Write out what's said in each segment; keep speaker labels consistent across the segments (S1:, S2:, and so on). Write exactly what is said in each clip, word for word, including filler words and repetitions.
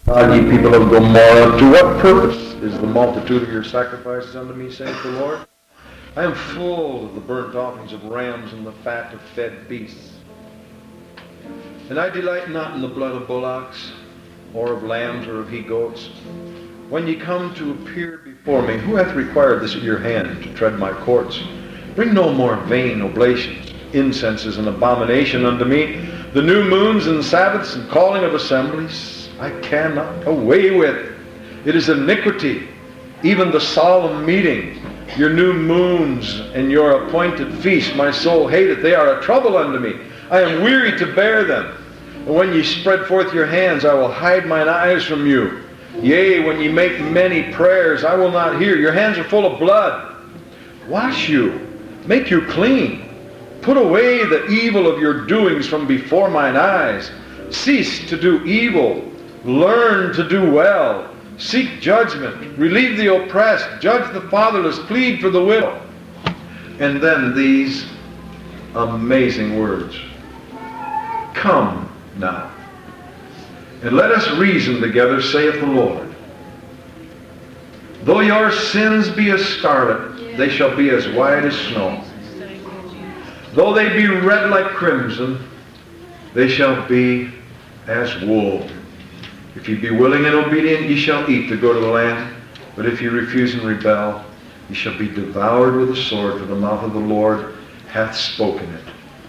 S1: Ah, ye people of Gomorrah, to what purpose is the multitude of your sacrifices unto me, saith the Lord? I am full of the burnt offerings of rams and the fat of fed beasts. And I delight not in the blood of bullocks, or of lambs, or of he-goats. When ye come to appear before me, who hath required this at your hand, to tread my courts? Bring no more vain oblations. Incense is an abomination unto me. The new moons and Sabbaths and calling of assemblies, I cannot away with. It is iniquity. Even the solemn meeting, your new moons and your appointed feasts, my soul hateth. They are a trouble unto me. I am weary to bear them. And when ye spread forth your hands, I will hide mine eyes from you. Yea, when ye make many prayers, I will not hear. Your hands are full of blood. Wash you, make you clean. Put away the evil of your doings from before mine eyes. Cease to do evil. Learn to do well. Seek judgment. Relieve the oppressed. Judge the fatherless. Plead for the widow. And then these amazing words. Come now, and let us reason together, saith the Lord. Though your sins be as scarlet, they shall be as white as snow. Though they be red like crimson, they shall be as wool. If ye be willing and obedient, ye shall eat to go to the land. But if ye refuse and rebel, ye shall be devoured with the sword, for the mouth of the Lord hath spoken it.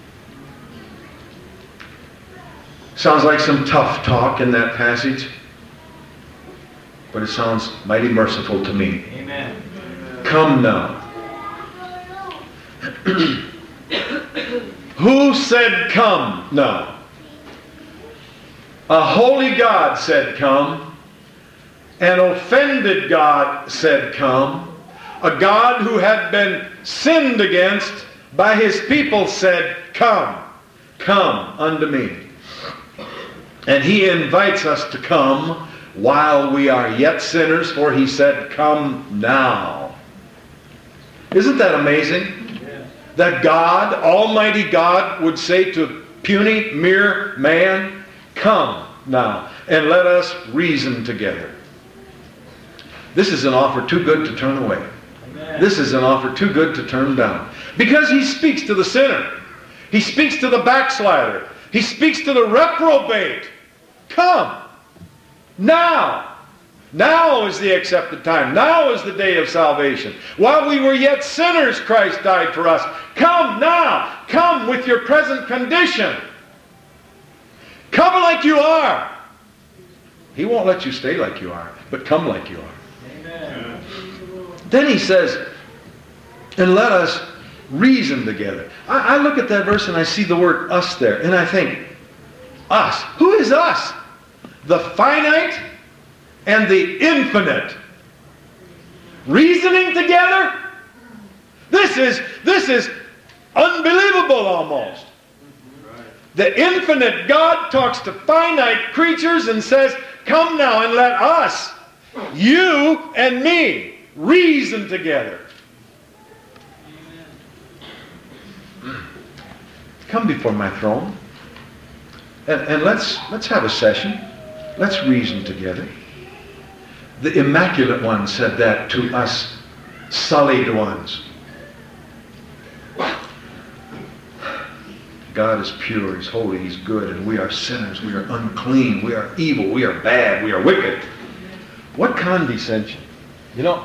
S1: Sounds like some tough talk in that passage, but it sounds mighty merciful to me.
S2: Amen.
S1: Come now. Who said come now? A holy God said come. An offended God said come. A God who had been sinned against by his people said, come, come unto me. And he invites us to come while we are yet sinners, for he said, come now. Isn't that amazing? Yeah. That God, Almighty God, would say to puny, mere man, come now, and let us reason together. This is an offer too good to turn away. Amen. This is an offer too good to turn down. Because he speaks to the sinner. He speaks to the backslider. He speaks to the reprobate. Come. Now. Now is the accepted time. Now is the day of salvation. While we were yet sinners, Christ died for us. Come now. Come with your present condition. Come like you are. He won't let you stay like you are, but come like you are. Amen. Then he says, and let us reason together. I, I look at that verse and I see the word us there, and I think, us. Who is us? The finite and the infinite. Reasoning together? This is, this is unbelievable almost. The infinite God talks to finite creatures and says, come now and let us, you and me, reason together. Come before my throne and, and let's, let's have a session. Let's reason together. The Immaculate One said that to us sullied ones. God is pure, He's holy, He's good, and we are sinners, we are unclean, we are evil, we are bad, we are wicked. What condescension. You know,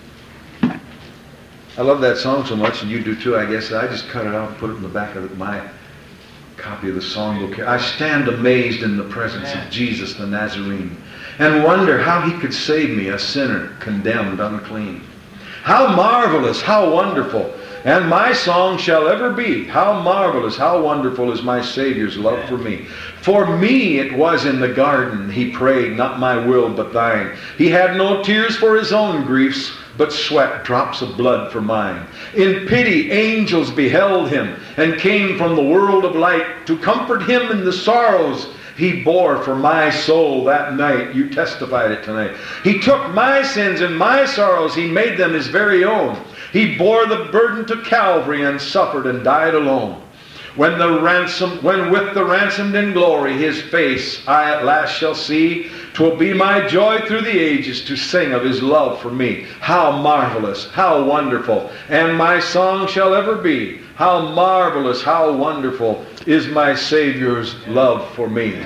S1: I love that song so much, and you do too, I guess. I just cut it out and put it in the back of my copy of the songbook here. I stand amazed in the presence of Jesus the Nazarene and wonder how He could save me, a sinner, condemned, unclean. How marvelous, how wonderful. And my song shall ever be, how marvelous, how wonderful is my Savior's love for me. For me it was in the garden He prayed, not my will but thine. He had no tears for His own griefs, but sweat drops of blood for mine. In pity angels beheld Him, and came from the world of light to comfort Him in the sorrows He bore for my soul that night. You testified it tonight. He took my sins and my sorrows, He made them His very own. He bore the burden to Calvary and suffered and died alone. When the ransom, when with the ransomed in glory his face I at last shall see, 'twill be my joy through the ages to sing of his love for me. How marvelous, how wonderful, and my song shall ever be. How marvelous, how wonderful is my Savior's love for me.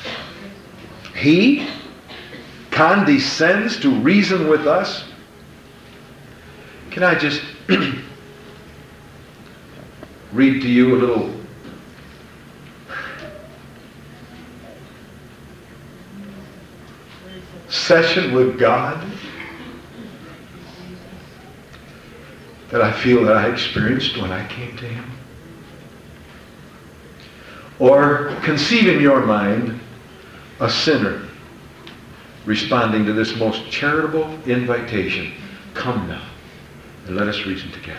S1: He condescends to reason with us. Can I just read to you a little session with God that I feel that I experienced when I came to Him? Or conceive in your mind a sinner responding to this most charitable invitation. Come now, and let us reason together.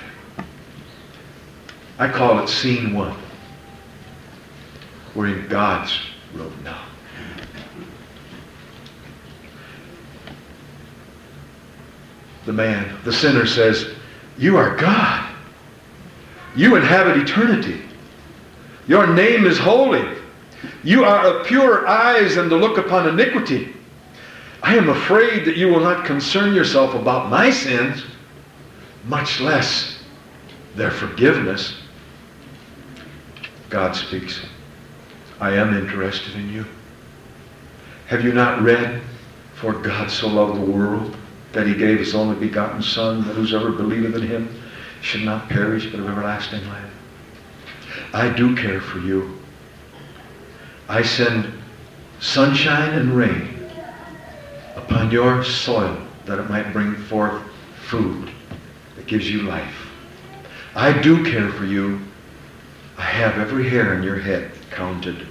S1: I call it scene one. We're in God's room now. The man, the sinner says, you are God. You inhabit eternity. Your name is holy. You are of pure eyes and to look upon iniquity. I am afraid that you will not concern yourself about my sins, much less their forgiveness. God speaks. I am interested in you. Have you not read, for God so loved the world that he gave his only begotten Son, that whosoever believeth in him should not perish but have everlasting life? I do care for you. I send sunshine and rain upon your soil that it might bring forth food that gives you life. I do care for you. I have every hair in your head counted.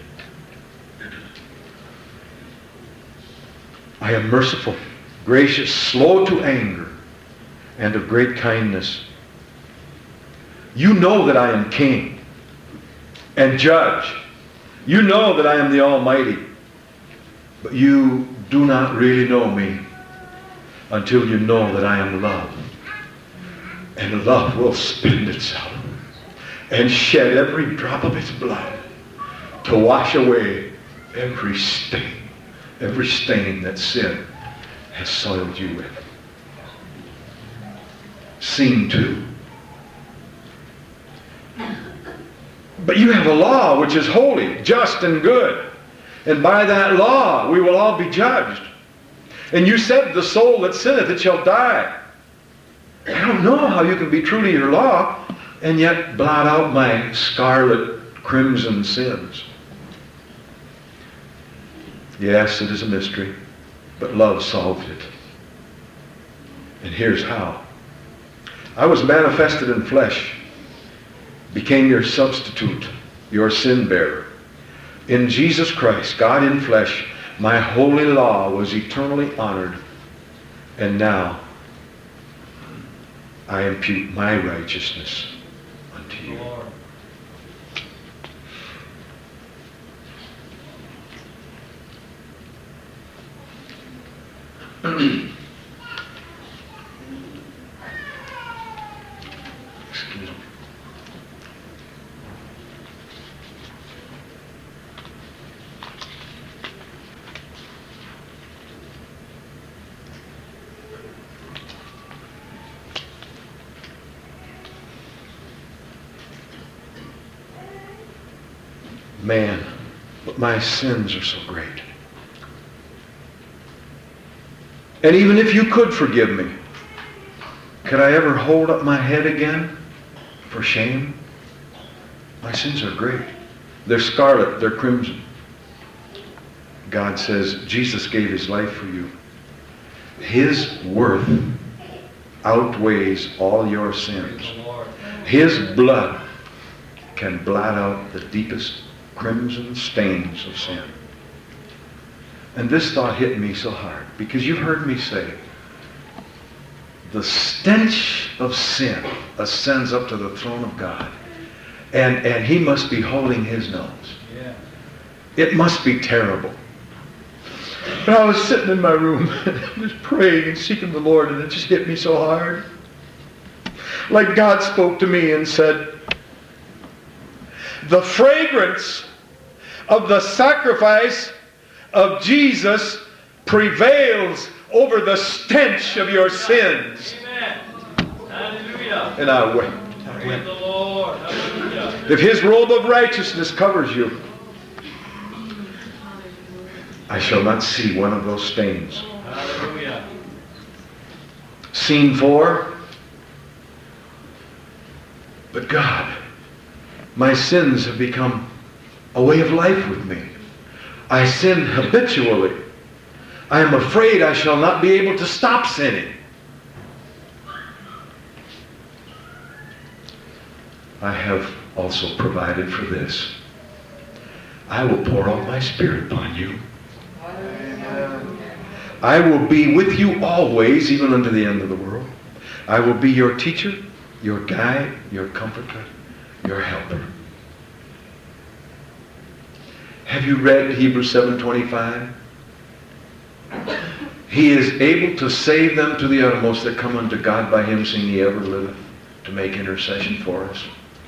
S1: I am merciful, gracious, slow to anger, and of great kindness. You know that I am king and judge. You know that I am the Almighty. But you do not really know me until you know that I am love. And love will spend itself and shed every drop of its blood to wash away every stain, every stain that sin has soiled you with. Scene two. But you have a law which is holy, just, and good. And by that law we will all be judged. And you said, the soul that sinneth, it shall die. I don't know how you can be true to your law and yet blot out my scarlet crimson sins. Yes, it is a mystery, but love solved it. And here's how. I was manifested in flesh, became your substitute, your sin bearer. In Jesus Christ, God in flesh, my holy law was eternally honored. And now I impute my righteousness unto you. Excuse me. Man, but my sins are so great. And even if you could forgive me, could I ever hold up my head again for shame? My sins are great. They're scarlet, they're crimson. God says, Jesus gave his life for you. His worth outweighs all your sins. His blood can blot out the deepest crimson stains of sin. And this thought hit me so hard, because you've heard me say, the stench of sin ascends up to the throne of God, and, and he must be holding his nose. Yeah. It must be terrible. But I was sitting in my room and I was praying and seeking the Lord, and it just hit me so hard. Like God spoke to me and said, The fragrance of the sacrifice of Jesus prevails over the stench of your sins.
S2: Amen. Hallelujah.
S1: And I wept. I
S2: Praise
S1: wept.
S2: the Lord. Hallelujah.
S1: If his robe of righteousness covers you, I shall not see one of those stains.
S2: Hallelujah.
S1: Scene four. But God, my sins have become a way of life with me. I sin habitually. I am afraid I shall not be able to stop sinning. I have also provided for this. I will pour out my Spirit upon you. Amen. I will be with you always, even unto the end of the world. I will be your teacher, your guide, your comforter, your helper. Have you read Hebrews seven twenty-five? He is able to save them to the uttermost that come unto God by him, seeing he ever liveth to make intercession for us.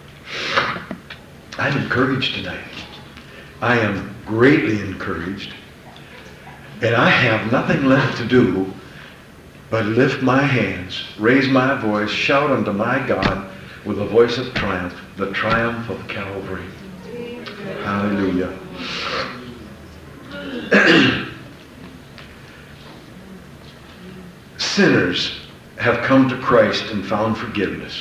S1: I'm encouraged tonight. I am greatly encouraged. And I have nothing left to do but lift my hands, raise my voice, shout unto my God with a voice of triumph, the triumph of Calvary. Hallelujah. Sinners have come to Christ and found forgiveness.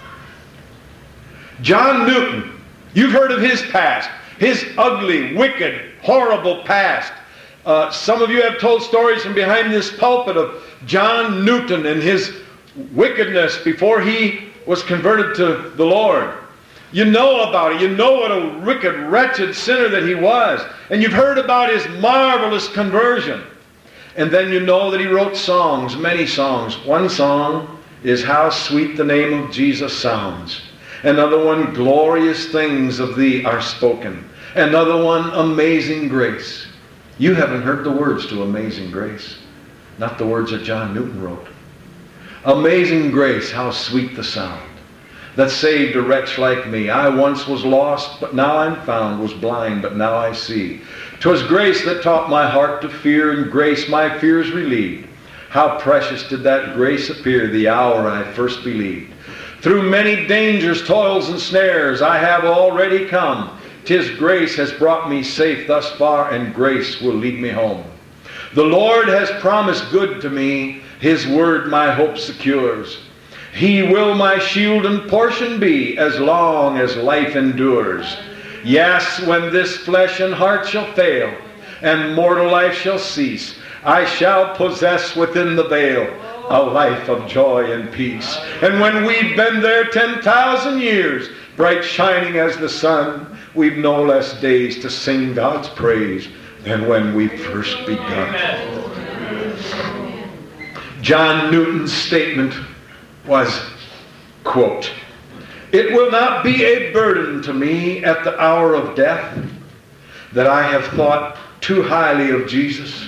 S1: John Newton, you've heard of his past, his ugly, wicked, horrible past. Uh, some of you have told stories from behind this pulpit of John Newton and his wickedness before he was converted to the Lord. You know about it. You know what a wicked, wretched sinner that he was. And you've heard about his marvelous conversion. And then you know that he wrote songs, many songs. One song is How Sweet the Name of Jesus Sounds. Another one, Glorious Things of Thee Are Spoken. Another one, Amazing Grace. You haven't heard the words to Amazing Grace. Not the words that John Newton wrote. Amazing grace, how sweet the sound that saved a wretch like me. I once was lost, but now I'm found, was blind, but now I see. 'Twas grace that taught my heart to fear, and grace my fears relieved. How precious did that grace appear the hour I first believed. Through many dangers, toils, and snares I have already come. 'Tis grace has brought me safe thus far, and grace will lead me home. The Lord has promised good to me, his word my hope secures. He will my shield and portion be, as long as life endures. Yes, when this flesh and heart shall fail, and mortal life shall cease, I shall possess within the veil a life of joy and peace. And when we've been there ten thousand years, bright shining as the sun, we've no less days to sing God's praise than when we first begun. John Newton's statement was, quote, "It will not be a burden to me at the hour of death that I have thought too highly of Jesus,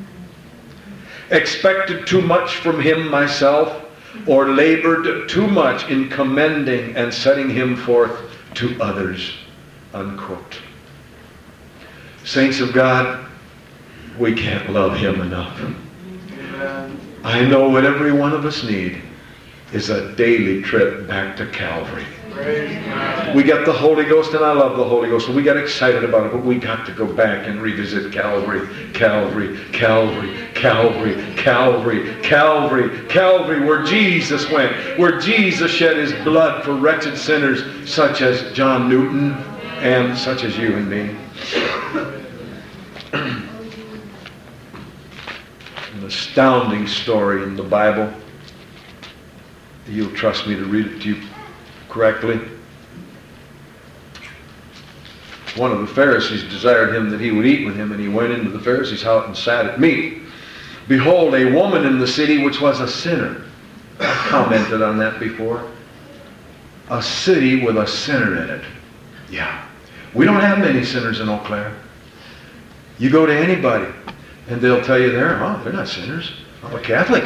S1: expected too much from him myself, or labored too much in commending and setting him forth to others," unquote. Saints of God, we can't love him enough. Amen. I know what every one of us need is a daily trip back to Calvary. We got the Holy Ghost, and I love the Holy Ghost, and we got excited about it, but we got to go back and revisit Calvary, Calvary, Calvary, Calvary, Calvary, Calvary, Calvary, where Jesus went, where Jesus shed his blood for wretched sinners such as John Newton and such as you and me. An astounding story in the Bible. You'll trust me to read it to you correctly. One of the Pharisees desired him that he would eat with him, and he went into the Pharisee's house and sat at meat. Behold, a woman in the city which was a sinner. I've commented on that before. A city with a sinner in it. Yeah. We don't have many sinners in Eau Claire. You go to anybody, and they'll tell you there, oh, they're not sinners. I'm a Catholic.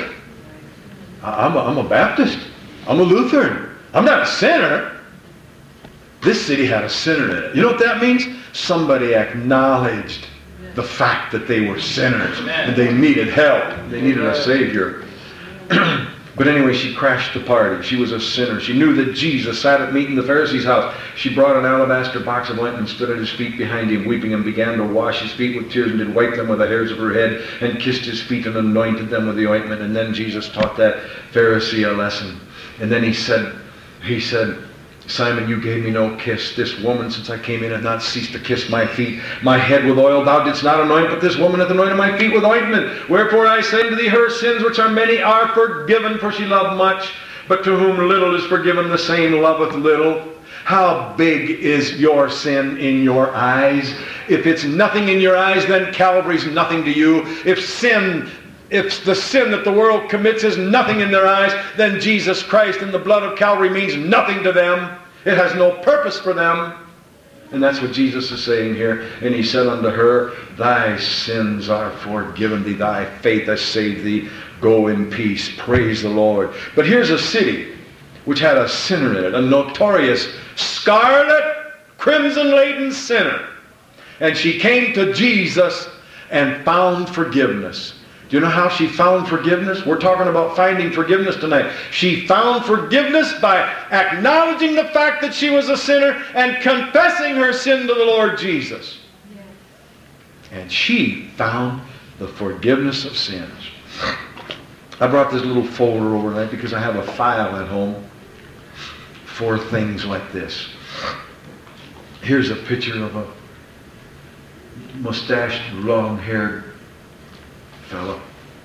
S1: I'm a, I'm a Baptist. I'm a Lutheran. I'm not a sinner. This city had a sinner in it. You know what that means? Somebody acknowledged the fact that they were sinners and they needed help. They needed a Savior. But anyway, she crashed the party. She was a sinner. She knew that Jesus sat at meat in the Pharisee's house. She brought an alabaster box of ointment and stood at his feet behind him, weeping, and began to wash his feet with tears and did wipe them with the hairs of her head and kissed his feet and anointed them with the ointment. And then Jesus taught that Pharisee a lesson. And then he said, he said, Simon, you gave me no kiss. This woman, since I came in, hath not ceased to kiss my feet. My head with oil thou didst not anoint, but this woman hath anointed my feet with ointment. Wherefore I say unto thee, her sins, which are many, are forgiven, for she loved much. But to whom little is forgiven, the same loveth little. How big is your sin in your eyes? If it's nothing in your eyes, then Calvary's nothing to you. If sin... If the sin that the world commits is nothing in their eyes, then Jesus Christ and the blood of Calvary means nothing to them. It has no purpose for them. And that's what Jesus is saying here. And he said unto her, thy sins are forgiven thee. Thy faith has saved thee. Go in peace. Praise the Lord. But here's a city which had a sinner in it, a notorious scarlet, crimson-laden sinner. And she came to Jesus and found forgiveness. Do you know how she found forgiveness? We're talking about finding forgiveness tonight. She found forgiveness by acknowledging the fact that she was a sinner and confessing her sin to the Lord Jesus. Yes. And she found the forgiveness of sins. I brought this little folder overnight because I have a file at home for things like this. Here's a picture of a mustached, long-haired fellow.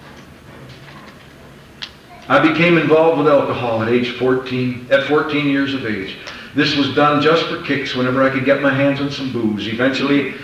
S1: I became involved with alcohol at age fourteen, at fourteen years of age. This was done just for kicks whenever I could get my hands on some booze. Eventually,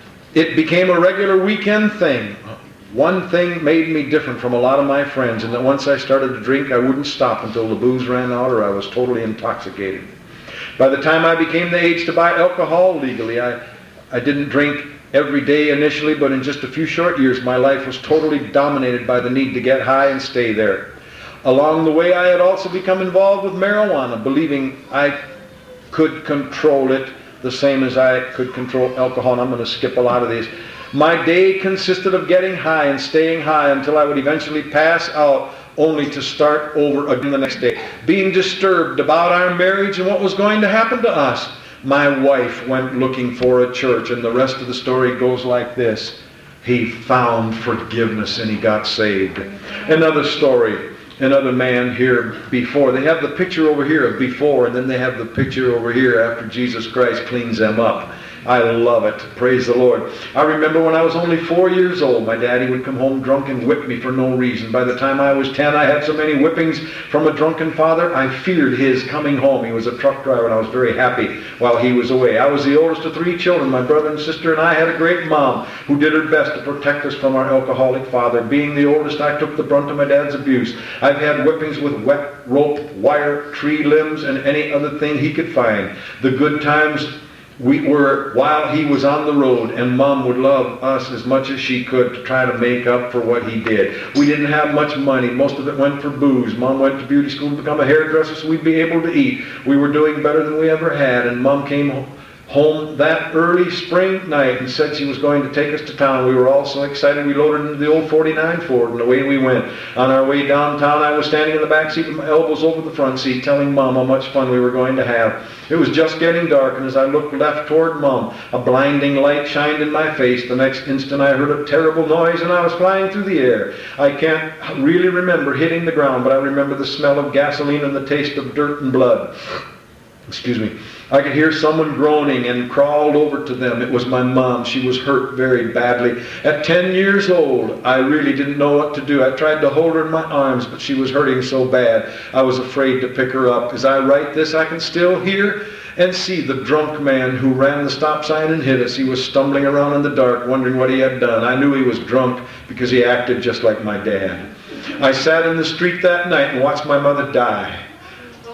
S1: it became a regular weekend thing. One thing made me different from a lot of my friends, and that once I started to drink, I wouldn't stop until the booze ran out or I was totally intoxicated. By the time I became the age to buy alcohol legally, I, I didn't drink every day initially, but in just a few short years, my life was totally dominated by the need to get high and stay there. Along the way, I had also become involved with marijuana, believing I could control it the same as I could control alcohol. And I'm going to skip a lot of these. My day consisted of getting high and staying high until I would eventually pass out, only to start over again the next day. Being disturbed about our marriage and what was going to happen to us, my wife went looking for a church, and the rest of the story goes like this. He found forgiveness and he got saved. Another story, another man here before. They have the picture over here of before, and then they have the picture over here after Jesus Christ cleans them up. I love it. Praise the Lord. I remember when I was only four years old, my daddy would come home drunk and whip me for no reason. By the time I was ten, I had so many whippings from a drunken father, I feared his coming home. He was a truck driver, and I was very happy while he was away. I was the oldest of three children. My brother and sister and I had a great mom who did her best to protect us from our alcoholic father. Being the oldest, I took the brunt of my dad's abuse. I've had whippings with wet rope, wire, tree limbs, and any other thing he could find. The good times we were while he was on the road, and Mom would love us as much as she could to try to make up for what he did. We didn't have much money. Most of it went for booze. Mom went to beauty school to become a hairdresser so we'd be able to eat. We were doing better than we ever had, and Mom came home. home that early spring night and said she was going to take us to town. We were all so excited we loaded into the old forty-nine Ford and away we went. On our way downtown, I was standing in the back seat with my elbows over the front seat telling Mom how much fun we were going to have. It was just getting dark, and as I looked left toward Mom, a blinding light shined in my face. The next instant I heard a terrible noise and I was flying through the air. I can't really remember hitting the ground, but I remember the smell of gasoline and the taste of dirt and blood. Excuse me. I could hear someone groaning and crawled over to them. It was my mom. She was hurt very badly. At ten years old, I really didn't know what to do. I tried to hold her in my arms, but she was hurting so bad, I was afraid to pick her up. As I write this, I can still hear and see the drunk man who ran the stop sign and hit us. He was stumbling around in the dark, wondering what he had done. I knew he was drunk because he acted just like my dad. I sat in the street that night and watched my mother die.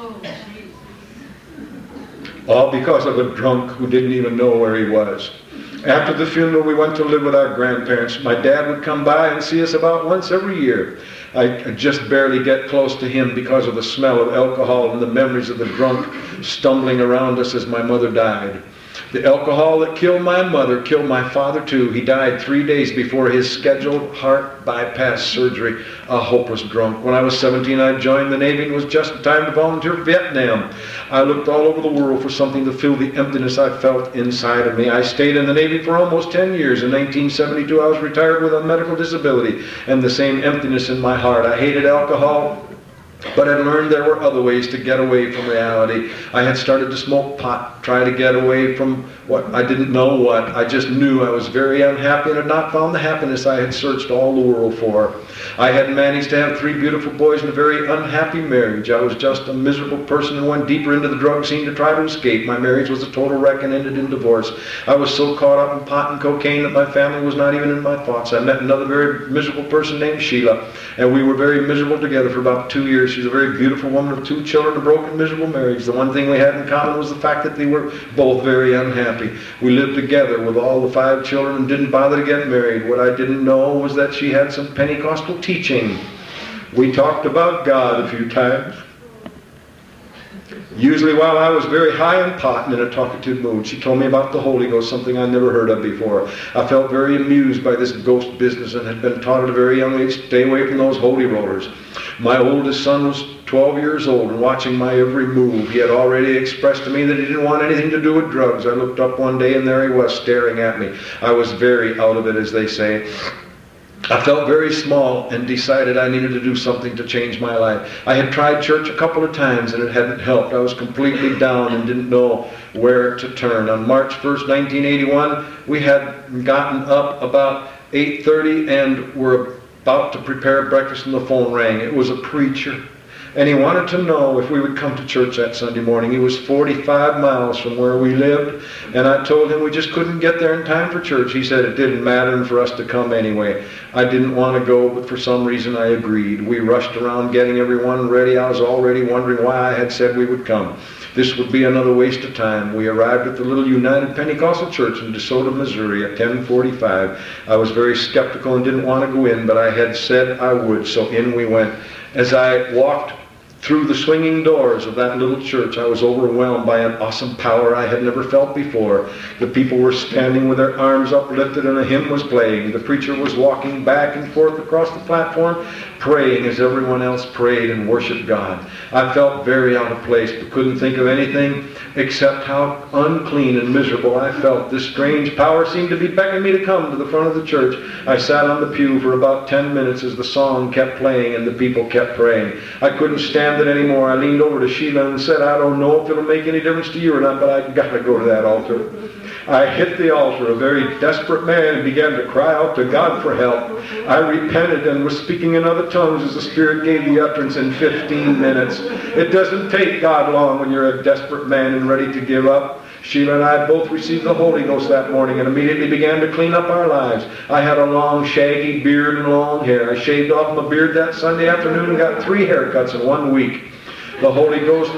S1: All because of a drunk who didn't even know where he was. After the funeral, we went to live with our grandparents. My dad would come by and see us about once every year. I just barely get close to him because of the smell of alcohol and the memories of the drunk stumbling around us as my mother died. The alcohol that killed my mother killed my father too. He died three days before his scheduled heart bypass surgery, a hopeless drunk. When I was seventeen, I joined the Navy and was just in time to volunteer for Vietnam. I looked all over the world for something to fill the emptiness I felt inside of me. I stayed in the Navy for almost ten years. In nineteen seventy-two, I was retired with a medical disability and the same emptiness in my heart. I hated alcohol, but I learned there were other ways to get away from reality. I had started to smoke pot, try to get away from what I didn't know what. I just knew I was very unhappy and had not found the happiness I had searched all the world for. I had managed to have three beautiful boys in a very unhappy marriage. I was just a miserable person and went deeper into the drug scene to try to escape. My marriage was a total wreck and ended in divorce. I was so caught up in pot and cocaine that my family was not even in my thoughts. I met another very miserable person named Sheila, and we were very miserable together for about two years. She was a very beautiful woman with two children, a broken, miserable marriage. The one thing we had in common was the fact that they were both very unhappy. We lived together with all the five children and didn't bother to get married. What I didn't know was that she had some Pentecostal teaching. We talked about God a few times, usually while I was very high on pot and in a talkative mood. She told me about the Holy Ghost, something I never heard of before. I felt very amused by this ghost business and had been taught at a very young age, stay away from those holy rollers. My oldest son was twelve years old and watching my every move. He had already expressed to me that he didn't want anything to do with drugs. I looked up one day and there he was staring at me. I was very out of it, as they say. I felt very small and decided I needed to do something to change my life. I had tried church a couple of times and it hadn't helped. I was completely down and didn't know where to turn. On March first, nineteen eighty-one, we had gotten up about eight thirty and were about to prepare breakfast and the phone rang. It was a preacher. And he wanted to know if we would come to church that Sunday morning. He was forty-five miles from where we lived, and I told him we just couldn't get there in time for church. He said it didn't matter for us to come anyway. I didn't want to go, but for some reason I agreed. We rushed around getting everyone ready. I was already wondering why I had said we would come. This would be another waste of time. We arrived at the little United Pentecostal Church in DeSoto, Missouri at ten forty-five. I was very skeptical and didn't want to go in, but I had said I would, so in we went. As I walked through the swinging doors of that little church, I was overwhelmed by an awesome power I had never felt before. The people were standing with their arms uplifted and a hymn was playing. The preacher was walking back and forth across the platform, praying as everyone else prayed and worshiped God. I felt very out of place, but couldn't think of anything except how unclean and miserable I felt. This strange power seemed to be beckoning me to come to the front of the church. I sat on the pew for about ten minutes as the song kept playing and the people kept praying. I couldn't stand it anymore. I leaned over to Sheila and said, I don't know if it'll make any difference to you or not, but I've got to go to that altar. I hit the altar, a very desperate man, and began to cry out to God for help. I repented and was speaking in other tongues as the Spirit gave the utterance in fifteen minutes. It doesn't take God long when you're a desperate man and ready to give up. Sheila and I both received the Holy Ghost that morning and immediately began to clean up our lives. I had a long, shaggy beard and long hair. I shaved off my beard that Sunday afternoon and got three haircuts in one week. The Holy Ghost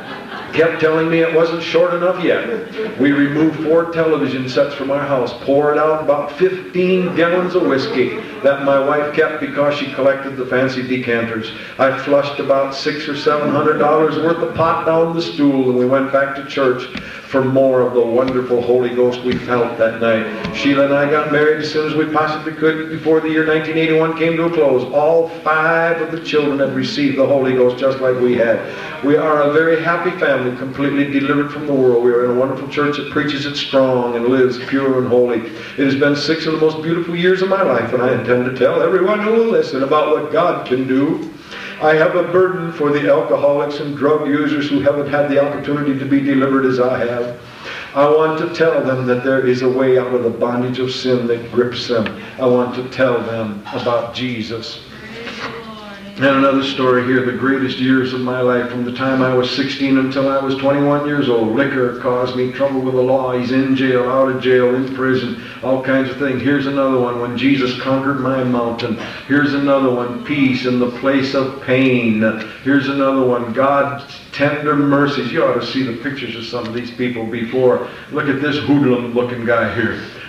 S1: kept telling me it wasn't short enough yet. We removed four television sets from our house, poured out about fifteen gallons of whiskey that my wife kept because she collected the fancy decanters. I flushed about six or seven hundred dollars worth of pot down the stool, and we went back to church for more of the wonderful Holy Ghost we felt that night. Sheila and I got married as soon as we possibly could before the year nineteen eighty-one came to a close. All five of the children had received the Holy Ghost just like we had. We are a very happy family, completely delivered from the world. We are in a wonderful church that preaches it strong and lives pure and holy. It has been six of the most beautiful years of my life, and I intend to tell everyone who will listen about what God can do. I have a burden for the alcoholics and drug users who haven't had the opportunity to be delivered as I have. I want to tell them that there is a way out of the bondage of sin that grips them. I want to tell them about Jesus. And another story here, the greatest years of my life, from the time I was sixteen until I was twenty-one years old. Liquor caused me trouble with the law. He's in jail, out of jail, in prison, all kinds of things. Here's another one, when Jesus conquered my mountain. Here's another one, peace in the place of pain. Here's another one, God's tender mercies. You ought to see the pictures of some of these people before. Look at this hoodlum looking guy here.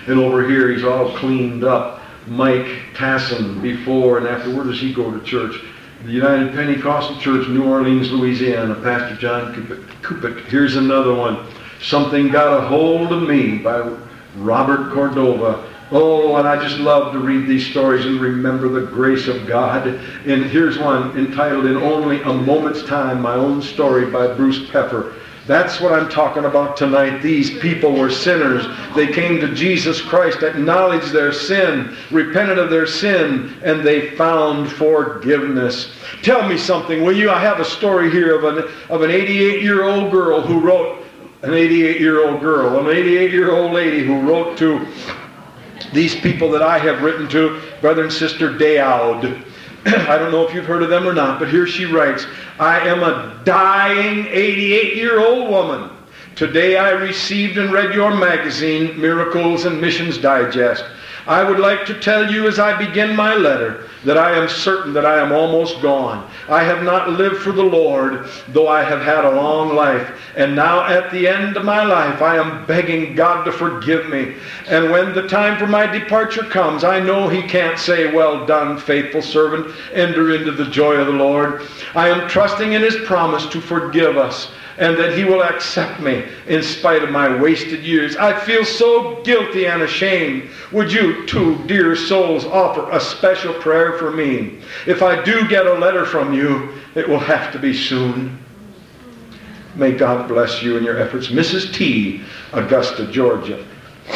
S1: And over here he's all cleaned up. Mike Tasson, before and after. Where does he go to church? The United Pentecostal Church, New Orleans, Louisiana. Pastor John Kupik. Here's another one. Something Got a Hold of Me by Robert Cordova. Oh, and I just love to read these stories and remember the grace of God. And here's one entitled In Only a Moment's Time, My Own Story by Bruce Pepper. That's what I'm talking about tonight. These people were sinners. They came to Jesus Christ, acknowledged their sin, repented of their sin, and they found forgiveness. Tell me something, will you? I have a story here of an, of an eighty-eight-year-old girl who wrote, an eighty-eight-year-old girl, an eighty-eight-year-old lady who wrote to these people that I have written to, Brother and Sister Dowd. I don't know if you've heard of them or not, but here she writes, I am a dying eighty-eight-year-old woman. Today I received and read your magazine, Miracles and Missions Digest. I would like to tell you as I begin my letter that I am certain that I am almost gone. I have not lived for the Lord, though I have had a long life. And now at the end of my life, I am begging God to forgive me. And when the time for my departure comes, I know He can't say, well done, faithful servant, enter into the joy of the Lord. I am trusting in His promise to forgive us, and that He will accept me in spite of my wasted years. I feel so guilty and ashamed. Would you two dear souls offer a special prayer for me? If I do get a letter from you, it will have to be soon. May God bless you in your efforts. Missus T, Augusta, Georgia.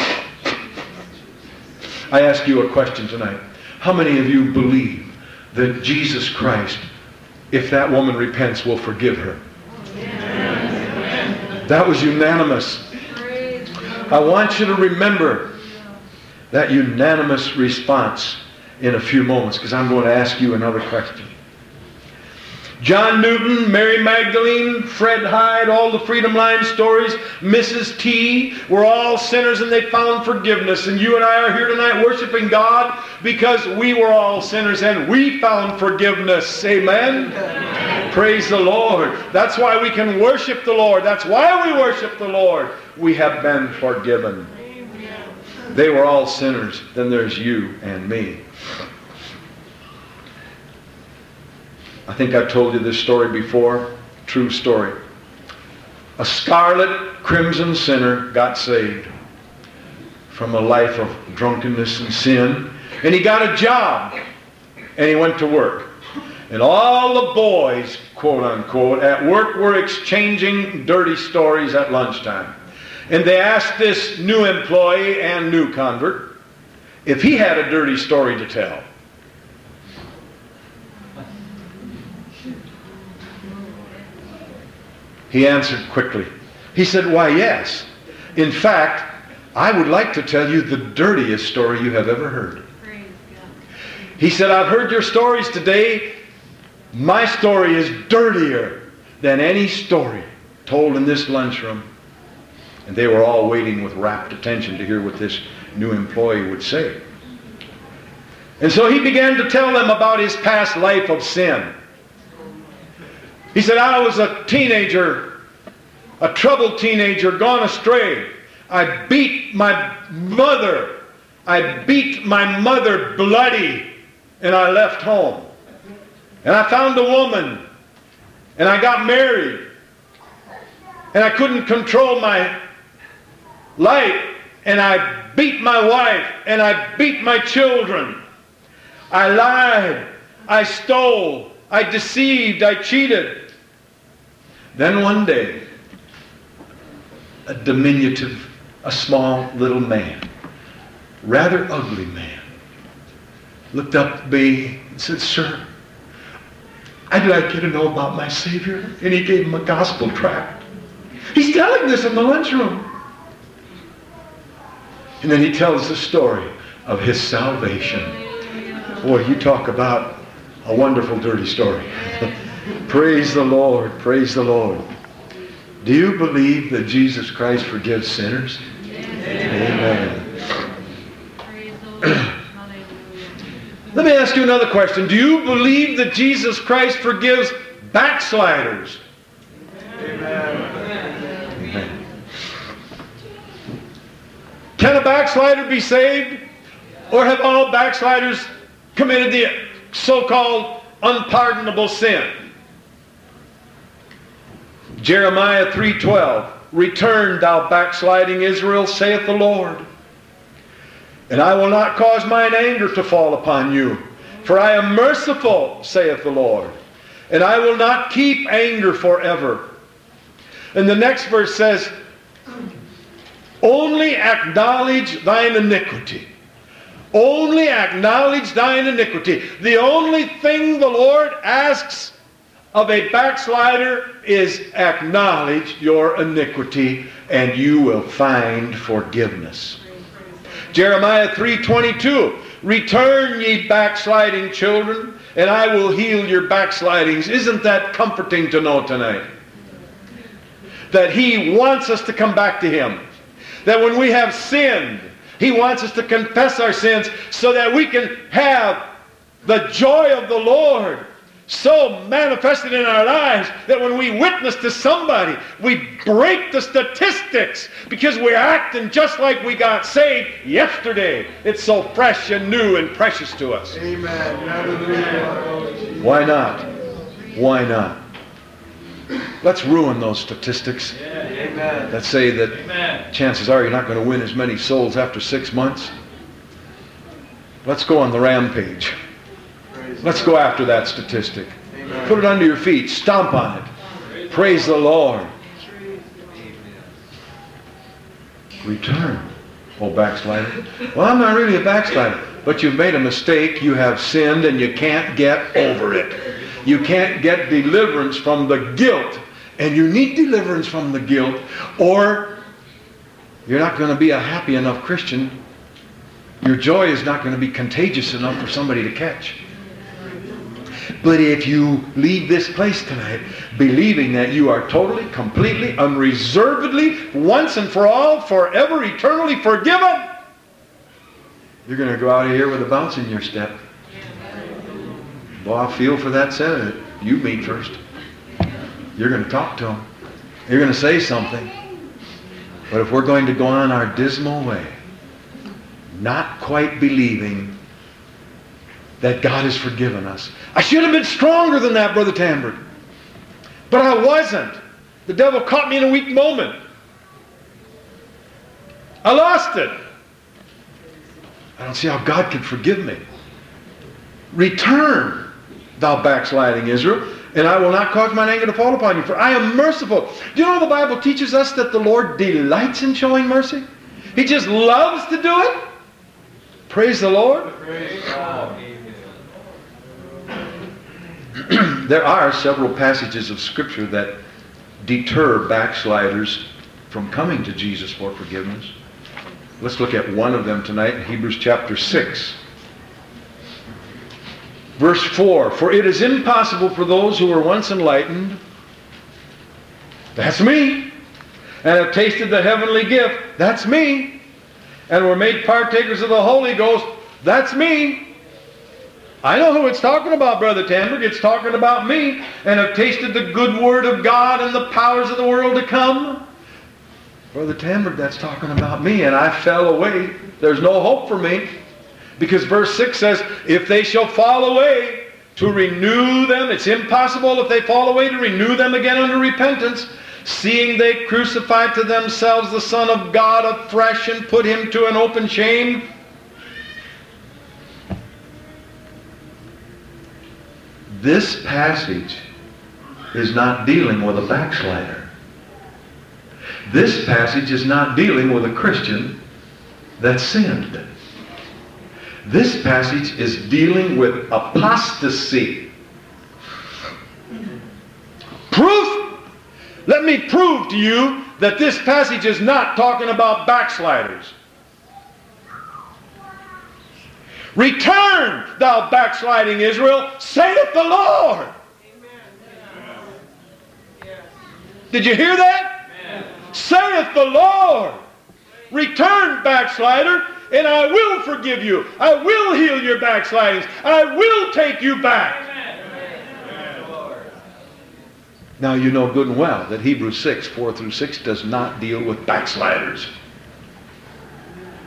S1: I ask you a question tonight. How many of you believe that Jesus Christ, if that woman repents, will forgive her? That was unanimous. I want you to remember that unanimous response in a few moments, because I'm going to ask you another question. John Newton, Mary Magdalene, Fred Hyde, all the Freedom Line stories, Missus T, were all sinners and they found forgiveness. And you and I are here tonight worshiping God because we were all sinners and we found forgiveness. Amen? Amen. Praise the Lord. That's why we can worship the Lord. That's why we worship the Lord. We have been forgiven. They were all sinners. Then there's you and me. I think I've told you this story before. True story. A scarlet crimson sinner got saved from a life of drunkenness and sin. And he got a job. And he went to work. And all the boys, quote unquote, at work were exchanging dirty stories at lunchtime. And they asked this new employee and new convert if he had a dirty story to tell. He answered quickly. He said, why, yes. In fact, I would like to tell you the dirtiest story you have ever heard. He said, I've heard your stories today. My story is dirtier than any story told in this lunchroom. And they were all waiting with rapt attention to hear what this new employee would say. And so he began to tell them about his past life of sin. He said, I was a teenager, a troubled teenager, gone astray. I beat my mother. I beat my mother bloody, and I left home. And I found a woman, and I got married. And I couldn't control my life, and I beat my wife, and I beat my children. I lied, I stole, I deceived, I cheated. Then one day, a diminutive, a small little man, rather ugly man, looked up at me and said, sir, I'd like you to know about my Savior. And he gave him a gospel tract. He's telling this in the lunchroom. And then he tells the story of his salvation. Boy, you talk about a wonderful dirty story. Praise the Lord, praise the Lord. Do you believe that Jesus Christ forgives sinners? Amen. Amen. Let me ask you another question. Do you believe that Jesus Christ forgives backsliders? Amen. Amen. Can a backslider be saved? Or have all backsliders committed the so-called unpardonable sin? Jeremiah three twelve, return, thou backsliding Israel, saith the Lord, and I will not cause mine anger to fall upon you, for I am merciful, saith the Lord, and I will not keep anger forever. And the next verse says, only acknowledge thine iniquity. Only acknowledge thine iniquity. The only thing the Lord asks of a backslider is acknowledge your iniquity, and you will find forgiveness. Jeremiah three twenty-two, return ye backsliding children, and I will heal your backslidings. Isn't that comforting to know tonight? That He wants us to come back to Him. That when we have sinned, He wants us to confess our sins so that we can have the joy of the Lord so manifested in our lives that when we witness to somebody, we break the statistics because we're acting just like we got saved yesterday. It's so fresh and new and precious to us.
S3: Amen.
S1: Why not? Why not? Let's ruin those statistics
S3: Amen.
S1: that say that
S2: Amen.
S1: chances are you're not going to win as many souls after six months. Let's go on the rampage. Let's go after that statistic.
S3: Amen.
S1: Put it under your feet. Stomp on it. Praise the Lord. Return, oh backslider. Well, I'm not really a backslider, but you've made a mistake. You have sinned and you can't get over it. You can't get deliverance from the guilt. And you need deliverance from the guilt, or you're not going to be a happy enough Christian. Your joy is not going to be contagious enough for somebody to catch. But if you leave this place tonight believing that you are totally, completely, unreservedly, once and for all, forever, eternally forgiven, you're going to go out of here with a bounce in your step. Well, I feel for that sinner. You meet first. You're going to talk to him. You're going to say something. But if we're going to go on our dismal way, not quite believing that God has forgiven us. I should have been stronger than that, Brother Tambert. But I wasn't. The devil caught me in a weak moment. I lost it. I don't see how God can forgive me. Return, thou backsliding Israel, and I will not cause mine anger to fall upon you, for I am merciful. Do you know the Bible teaches us that the Lord delights in showing mercy? He just loves to do it. Praise the Lord.
S3: Praise God.
S1: There are several passages of Scripture that deter backsliders from coming to Jesus for forgiveness. Let's look at one of them tonight in Hebrews chapter six. Verse four, for it is impossible for those who were once enlightened, that's me, and have tasted the heavenly gift, that's me, and were made partakers of the Holy Ghost, that's me. I know who it's talking about, Brother Tambert. It's talking about me, and have tasted the good word of God and the powers of the world to come. Brother Tambert, that's talking about me, and I fell away. There's no hope for me. Because verse six says, if they shall fall away, to renew them. It's impossible if they fall away to renew them again unto repentance, seeing they crucified to themselves the Son of God afresh and put him to an open shame. This passage is not dealing with a backslider. This passage is not dealing with a Christian that sinned. This passage is dealing with apostasy. Proof? Let me prove to you that this passage is not talking about backsliders. Return, thou backsliding Israel, saith the Lord.
S3: Amen.
S1: Did you hear that?
S2: Amen.
S1: Saith the Lord. Return, backslider, and I will forgive you. I will heal your backslidings. I will take you back.
S2: Amen.
S1: Now you know good and well that Hebrews six, four through six does not deal with backsliders.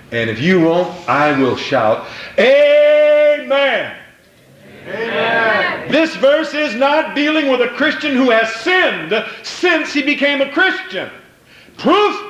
S1: And if you won't, I will shout, Amen.
S4: Amen. This verse is not dealing with a Christian who has sinned since he became a Christian. Proof.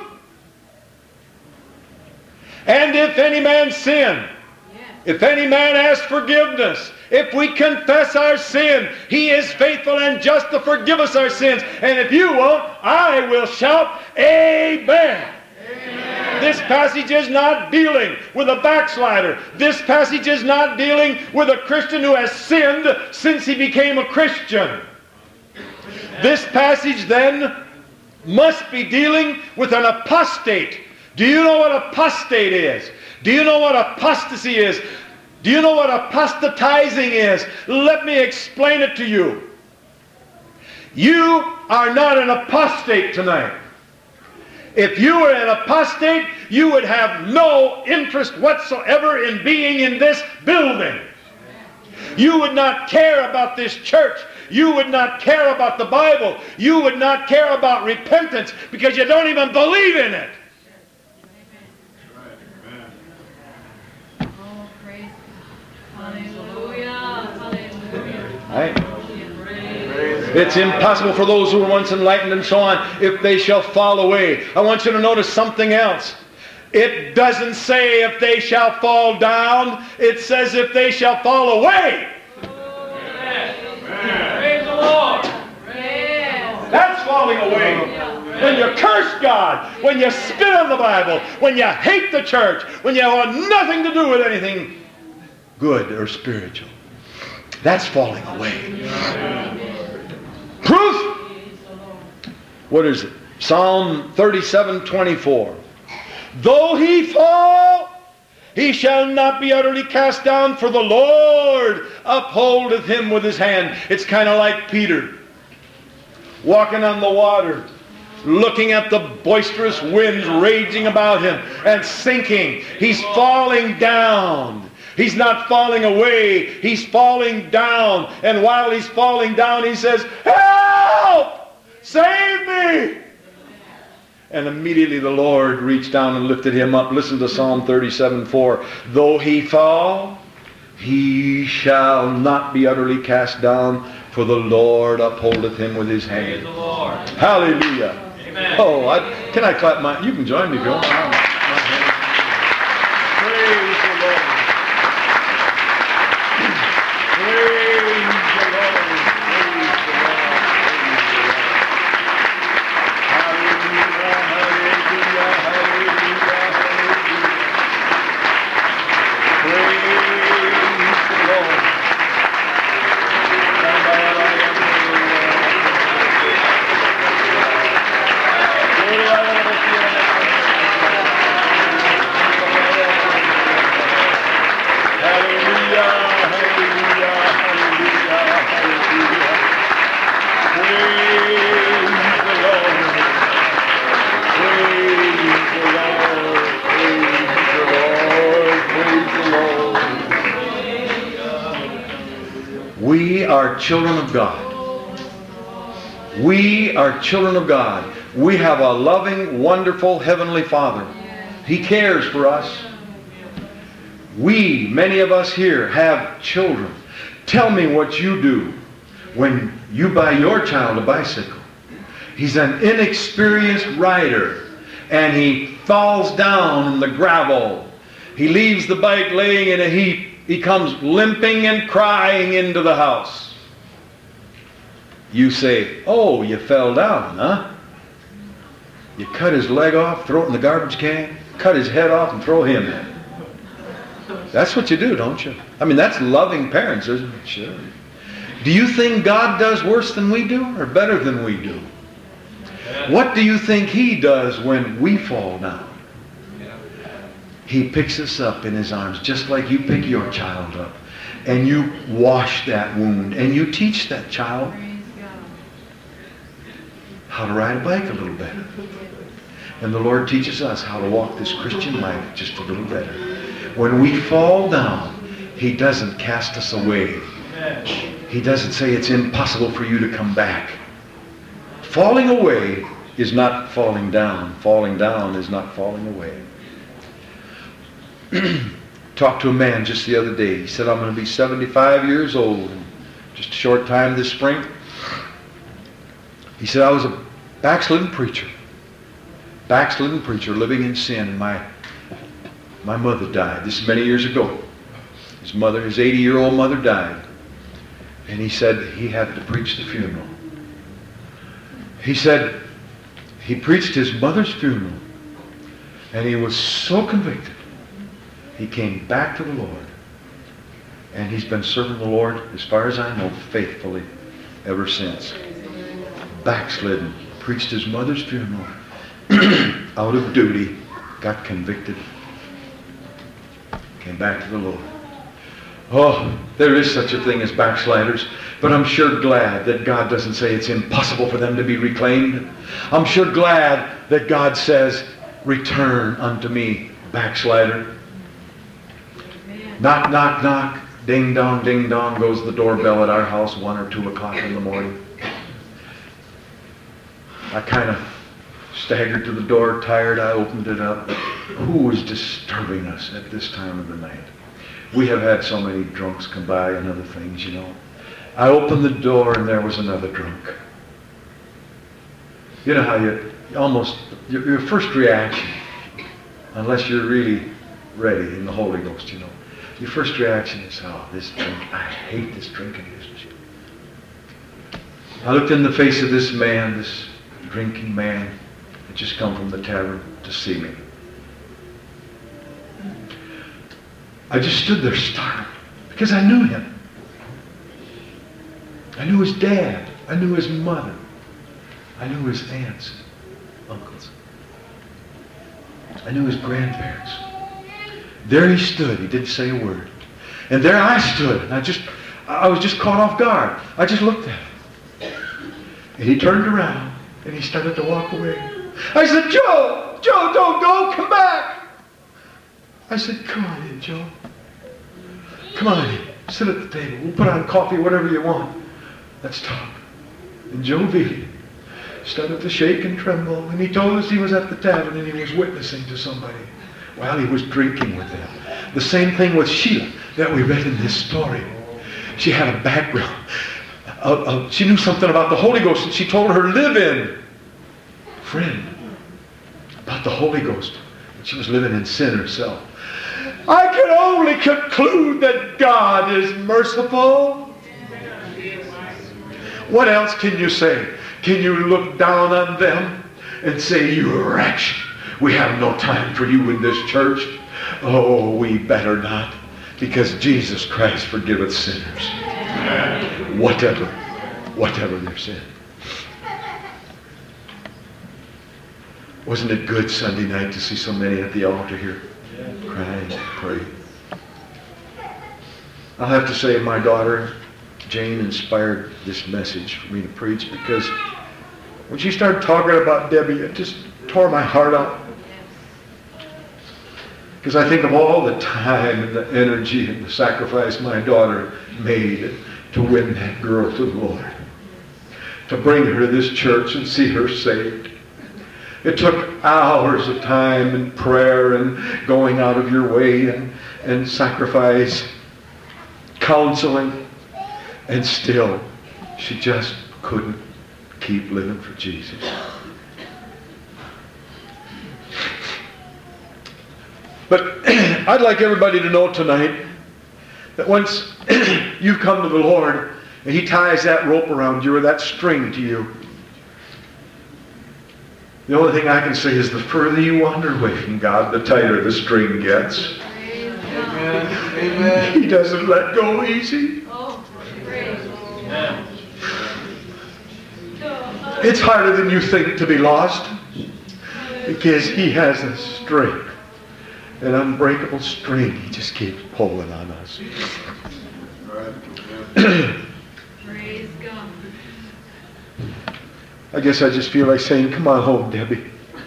S4: And if any man sin, if any man ask forgiveness, if we confess our sin, he is faithful and just to forgive us our sins. And if you won't, I will shout, Amen. Amen. This passage is not dealing with a backslider. This passage is not dealing with a Christian who has sinned since he became a Christian. Amen. This passage then must be dealing with an apostate. Do you know what apostate is? Do you know what apostasy is? Do you know what apostatizing is? Let me explain it to you. You are not an apostate tonight. If you were an apostate, you would have no interest whatsoever in being in this building. You would not care about this church. You would not care about the Bible. You would not care about repentance because you don't even believe in it. Right? It's impossible for those who were once enlightened and so on if they shall fall away. I want you to notice something else. It doesn't say if they shall fall down. It says if they shall fall away.
S2: Praise the Lord.
S4: That's falling away. When you curse God, when you spit on the Bible, when you hate the church, when you want nothing to do with anything good or spiritual. That's falling away. Proof? What is it? Psalm thirty-seven twenty-four. Though he fall, he shall not be utterly cast down, for the Lord upholdeth him with his hand. It's kind of like Peter walking on the water, looking at the boisterous winds raging about him and sinking. He's falling down. He's not falling away. He's falling down. And while he's falling down, he says, help! Save me! And immediately the Lord reached down and lifted him up. Listen to Psalm thirty-seven four. Though he fall, he shall not be utterly cast down, for the Lord upholdeth him with his hand.
S2: Praise the Lord.
S4: Hallelujah.
S2: Amen.
S4: Oh, I, can I clap my... You can join me if you want. Praise the Lord. We are children of God. We are children of God. We have a loving, wonderful Heavenly Father. He cares for us. We, many of us here, have children. Tell me what you do when you buy your child a bicycle. He's an inexperienced rider, and he falls down in the gravel. He leaves the bike laying in a heap. He comes limping and crying into the house. You say, oh, you fell down, huh? You cut his leg off, throw it in the garbage can, cut his head off and throw him in. That's what you do, don't you? I mean, that's loving parents, isn't it? Sure. Do you think God does worse than we do or better than we do? What do you think He does when we fall down? He picks us up in His arms, just like you pick your child up. And you wash that wound. And you teach that child how to ride a bike a little better. And the Lord teaches us how to walk this Christian life just a little better. When we fall down, He doesn't cast us away. He doesn't say it's impossible for you to come back. Falling away is not falling down. Falling down is not falling away.
S1: Talked to a man just the other day. He said, I'm going to be seventy-five years old in just a short time this spring. He said, I was a backslidden preacher. Backslidden preacher living in sin. And my, my mother died. This is many years ago. His mother, his eighty-year-old mother died. And he said he had to preach the funeral. He said he preached his mother's funeral. And he was so convicted. He came back to the Lord. And he's been serving the Lord, as far as I know, faithfully ever since. Backslidden. Preached his mother's funeral. Out of duty. Got convicted. Came back to the Lord. Oh, there is such a thing as backsliders. But I'm sure glad that God doesn't say it's impossible for them to be reclaimed. I'm sure glad that God says, return unto me, backslider. Amen. Knock, knock, knock. Ding dong, ding dong goes the doorbell at our house one or two o'clock in the morning. I kind of staggered to the door, tired. I opened it up. Who was disturbing us at this time of the night? We have had so many drunks come by and other things, you know. I opened the door and there was another drunk. You know how you almost, your, your first reaction, unless you're really ready in the Holy Ghost, you know, your first reaction is, oh, this drink, I hate this drinking business. I looked in the face of this man, this drinking man, had just come from the tavern to see me. I just stood there startled because I knew him. I knew his dad. I knew his mother. I knew his aunts, uncles. I knew his grandparents. There he stood. He didn't say a word. And there I stood. And I just, I was just caught off guard. I just looked at him. And he turned around and he started to walk away. I said, Joe, Joe, don't go. Come back. I said, come on in, Joe. Come on in. Sit at the table. We'll put on coffee, whatever you want. Let's talk. And Joe Veely started to shake and tremble. And he told us he was at the tavern and he was witnessing to somebody while he was drinking with them. The same thing with Sheila that we read in this story. She had a background. Uh, uh, she knew something about the Holy Ghost, and she told her live-in friend about the Holy Ghost. She was living in sin herself. I can only conclude that God is merciful. What else can you say? Can you look down on them and say, you wretch, we have no time for you in this church? Oh, we better not, because Jesus Christ forgiveth sinners. Whatever, whatever their sin. Wasn't it good Sunday night to see so many at the altar here? Crying, praying. I'll have to say my daughter, Jane, inspired this message for me to preach, because when she started talking about Debbie, it just tore my heart out. Because I think of all the time and the energy and the sacrifice my daughter made to win that girl to the Lord. To bring her to this church and see her saved. It took hours of time and prayer and going out of your way and, and sacrifice, counseling, and still she just couldn't keep living for Jesus. But I'd like everybody to know tonight that once you've come to the Lord and He ties that rope around you or that string to you, the only thing I can say is the further you wander away from God, the tighter the string gets.
S3: Amen. Amen.
S1: He doesn't let go easy. It's harder than you think to be lost, because He has a string, an unbreakable string. He just keeps pulling on us.
S2: Praise God.
S1: I guess I just feel like saying, come on home, Debbie.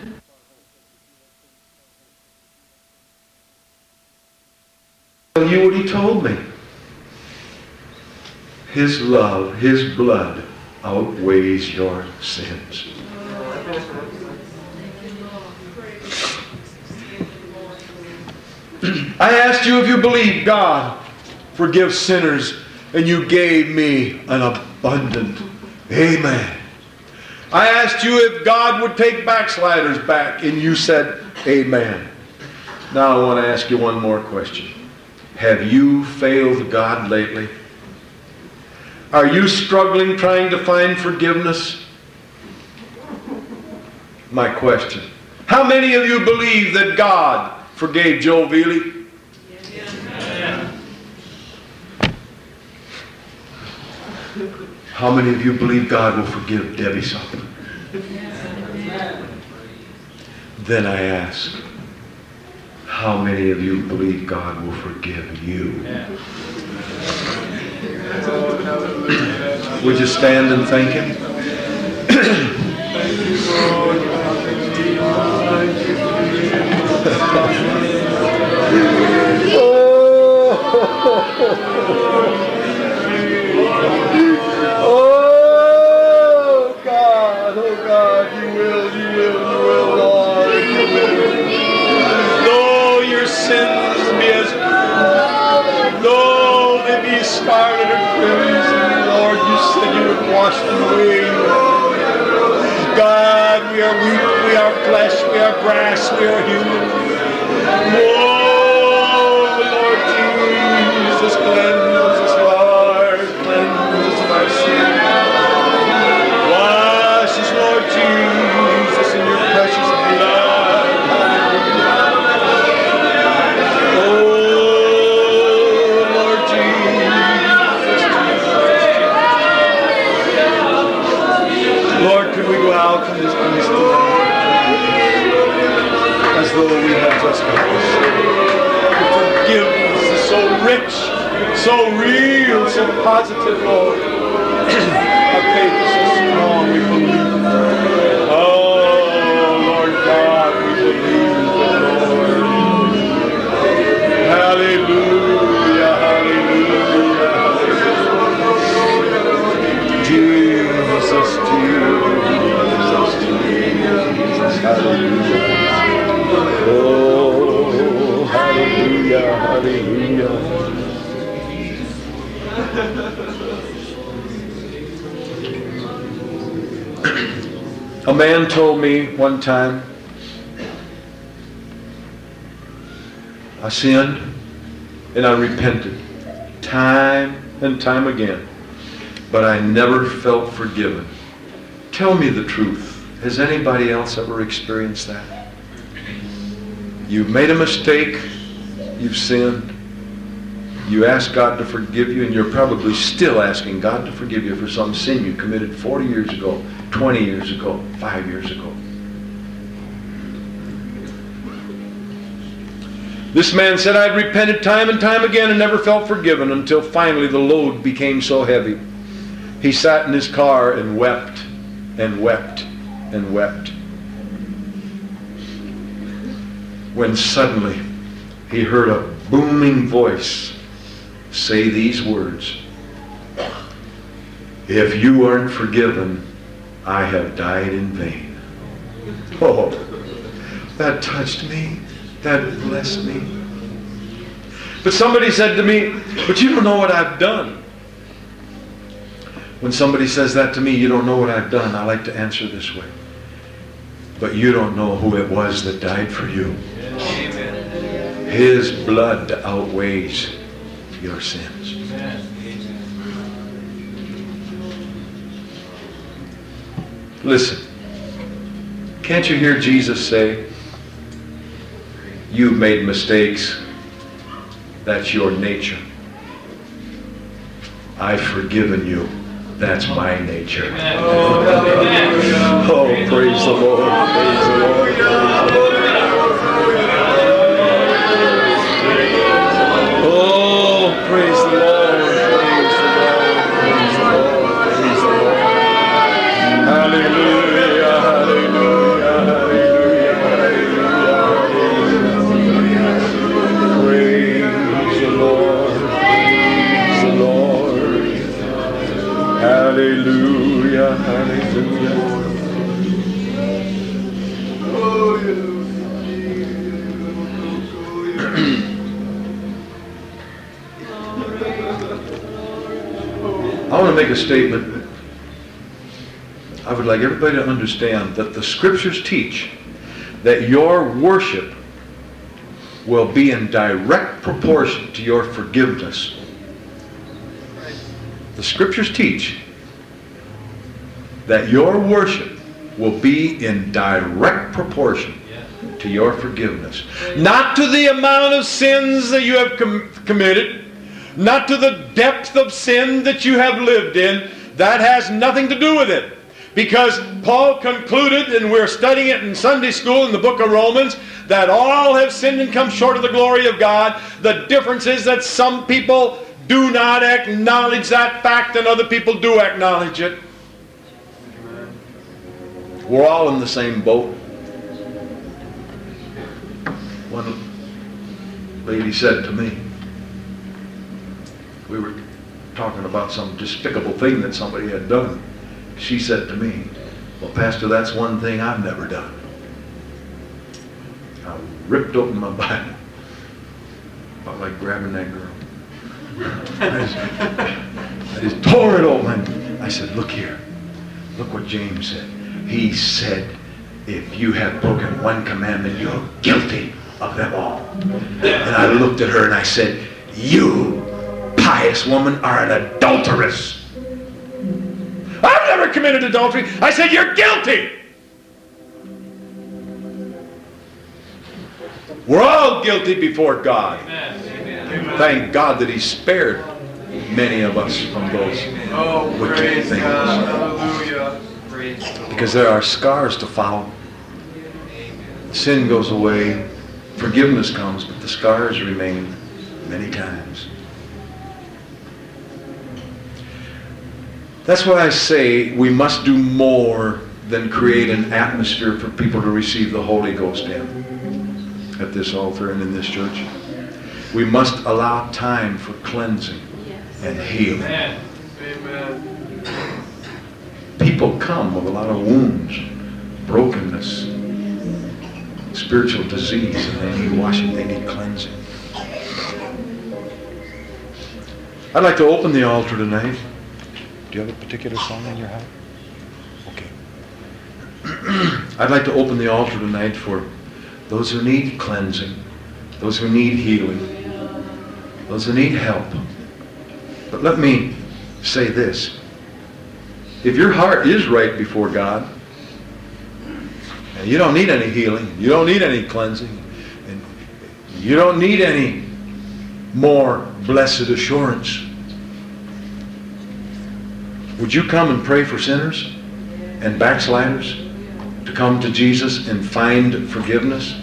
S1: Tell you what He told me. His love, His blood outweighs your sins.
S4: I asked you if you believe God forgives sinners, and you gave me an abundant amen. I asked you if God would take backsliders back, and you said amen. Now I want to ask you one more question. Have you failed God lately? Are you struggling trying to find forgiveness? My question. How many of you believe that God forgave Joe Veely? How many of you believe God will forgive Debbie something? Then I ask, how many of you believe God will forgive you? Would you stand and thank Him? Oh God, oh God, you will, you will, you will, Lord, you will. Though your sins be as though they be scarlet or crimson, Lord, you said you would wash them away. God, we are weak, we are flesh, we are grass, we are human. Oh, Lord Jesus, cleanse us, Lord, cleanse us of our sin. Wash us, Lord Jesus, in your precious blood. Oh, Lord Jesus. Lord, could we go out from this place tonight as though we have just got this? The forgiveness is so rich, so real, so positive, Lord. Our faith is so strong, we believe. Oh, Lord God, we believe, Lord. Hallelujah, hallelujah, hallelujah. Jesus, Jesus, Jesus, hallelujah. Oh, hallelujah, hallelujah. A man told me one time, I sinned and I repented time and time again, but I never felt forgiven. Tell me the truth. Has anybody else ever experienced that? You've made a mistake, you've sinned, you ask God to forgive you, and you're probably still asking God to forgive you for some sin you committed forty years ago, twenty years ago, five years ago. This man said, I'd repented time and time again and never felt forgiven until finally the load became so heavy. He sat in his car and wept and wept and wept. When suddenly he heard a booming voice say these words, if you aren't forgiven, I have died in vain. Oh, that touched me. That blessed me. But somebody said to me, but you don't know what I've done. When somebody says that to me, you don't know what I've done, I like to answer this way. But you don't know who it was that died for you. Amen. His blood outweighs your sins. Amen. Listen, can't you hear Jesus say, you've made mistakes. That's your nature. I've forgiven you. That's my nature. Oh, oh, praise the Lord. Praise the Lord. Praise the Lord. Oh, praise the Lord. Praise the Lord. Praise the Lord. Praise the Lord. Hallelujah. Hallelujah. Hallelujah. Hallelujah. Praise the Lord. Praise the Lord. Hallelujah. Hallelujah.
S1: I want to make a statement. I would like everybody to understand that the Scriptures teach that your worship will be in direct proportion to your forgiveness. The Scriptures teach that your worship will be in direct proportion to your forgiveness. Not to the amount of sins that you have com- committed, not to the depth of sin that you have lived in. That has nothing to do with it. Because Paul concluded, and we're studying it in Sunday school in the book of Romans, that all have sinned and come short of the glory of God. The difference is that some people do not acknowledge that fact and other people do acknowledge it. We're all in the same boat. One lady said to me, we were talking about some despicable thing that somebody had done. She said to me, well, Pastor, that's one thing I've never done. I ripped open my Bible, about like grabbing that girl. I just, I just tore it open. I said, look here. Look what James said. He said, if you have broken one commandment, you're guilty of them all. And I looked at her and I said, you, pious woman, are an adulteress. I've never committed adultery. I said, you're guilty. We're all guilty before God. Amen. Thank God that He spared many of us from those
S3: oh,
S1: wicked things.
S3: God. Hallelujah.
S1: Because there are scars to follow. Sin goes away, forgiveness comes, but the scars remain many times. That's why I say we must do more than create an atmosphere for people to receive the Holy Ghost in at this altar and in this church. We must allow time for cleansing and healing.
S3: Amen. Amen.
S1: People come with a lot of wounds, brokenness, spiritual disease, and they need washing, they need cleansing. I'd like to open the altar tonight. Do you have a particular song in your heart? Okay. I'd like to open the altar tonight for those who need cleansing, those who need healing, those who need help. But let me say this. If your heart is right before God, and you don't need any healing, you don't need any cleansing, and you don't need any more blessed assurance, would you come and pray for sinners and backsliders to come to Jesus and find forgiveness?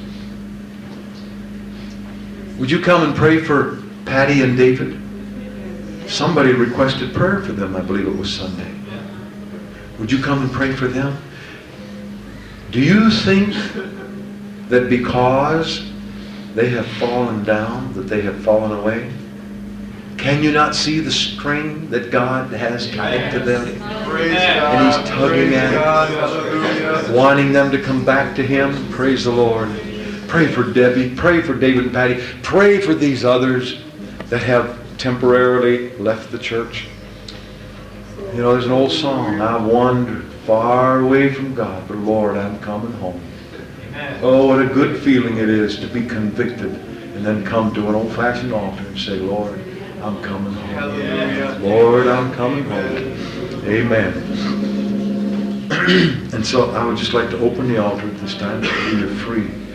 S1: Would you come and pray for Patty and David? Somebody requested prayer for them, I believe it was Sunday. Would you come and pray for them? Do you think that because they have fallen down, that they have fallen away? Can you not see the string that God has tied to them? And He's tugging at it, wanting them to come back to Him? Praise the Lord. Pray for Debbie. Pray for David and Patty. Pray for these others that have temporarily left the church. You know, there's an old song, I wandered far away from God, but Lord, I'm coming home. Amen. Oh, what a good feeling it is to be convicted and then come to an old-fashioned altar and say, Lord, I'm coming home. Hallelujah. Lord, I'm coming home. Amen. And so I would just like to open the altar at this time so you're free